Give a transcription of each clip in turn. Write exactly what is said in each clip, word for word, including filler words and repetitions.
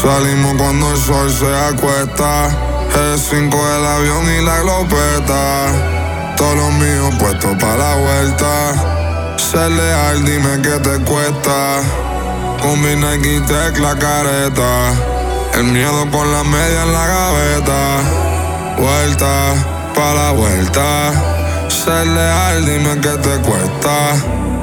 Salimos cuando el sol se acuesta. G cinco el avión y la glopeta. Todos los míos puestos pa' la vuelta. Ser leal, dime qué te cuesta. Con mi Nike Tech la careta. El miedo con la media en la gaveta. Vuelta pa' la vuelta. Ser leal, dime qué te cuesta.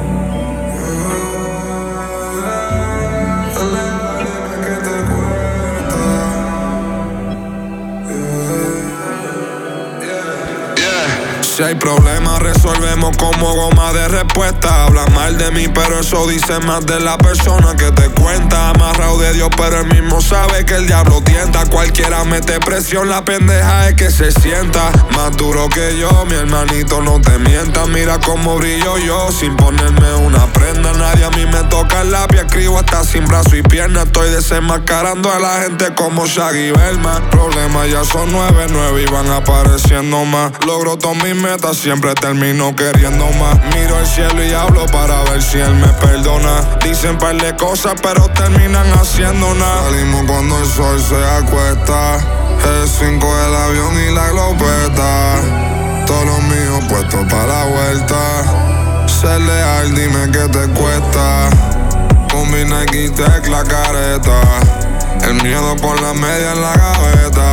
Si hay problemas, resolvemos como goma de respuesta. Hablan mal de mí, pero eso dice más de la persona que te cuenta. Amarrado de Dios, pero él mismo sabe que el diablo tienta. Cualquiera mete presión, la pendeja es que se sienta. Más duro que yo, mi hermanito, no te mientas. Mira cómo brillo yo, sin ponerme una prenda. Nadie a mí me toca el lápiz, escribo hasta sin brazo y pierna. Estoy desenmascarando a la gente como Shaggy Belman. Problemas ya son nueve, nueve y van apareciendo más. Logro todos mis metas, siempre termino queriendo más. Miro el cielo y hablo para ver si él me perdona. Dicen par de cosas, pero terminan haciendo nada. Salimos cuando el sol se acuesta. G cinco el avión y la glopeta. Todos los míos puestos pa' la vuelta. Ser leal, dime qué te cuesta. Con mi Nike Tech la careta. El miedo con la media en la gaveta.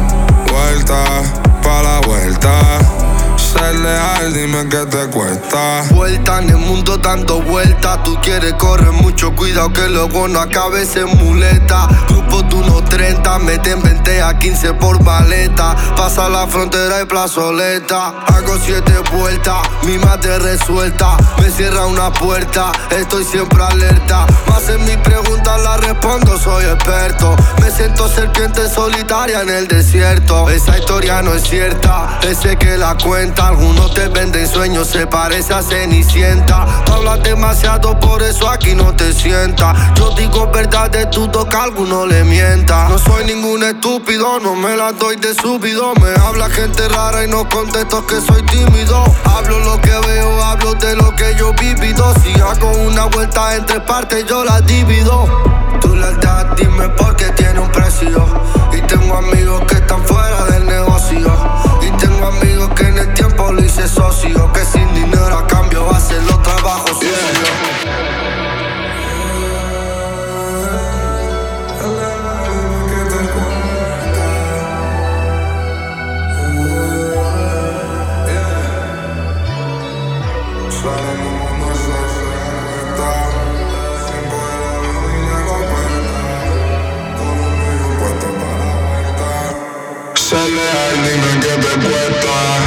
Vuelta pa' la vuelta. Ser leal, dime qué te cuesta. Vuelta en el mundo dando vueltas. Tú quieres correr mucho, cuidado que luego no acabes en muleta. Grupo de uno treinta, meten veinte a quince por maleta. Pasa la frontera y plazoleta. Hago siete vueltas, mi mate resuelta. Me cierra una puerta, estoy siempre alerta. Más en mis preguntas las respondo, soy experto. Me siento serpiente solitaria en el desierto. Esa historia no es cierta, ese que la cuenta. Algunos te venden sueños, se parece a Cenicienta. Tú hablas demasiado, por eso aquí no te sientas. Yo digo verdades, dudo que alguno le mienta. No soy ningún estúpido, no me la doy de súbido. Me habla gente rara y no contesto que soy tímido. Hablo lo que veo, hablo de lo que yo he vivido. Si hago una vuelta en tres partes, yo la divido. Tu lealtad, dime por qué tiene un precio. Y tengo amigos que están fuera del negocio. Y tengo amigos que en el tiempo lo hice socio. Que sin dinero a cambio hacen los trabajos sucios. Ser leal, dime qué te cuesta.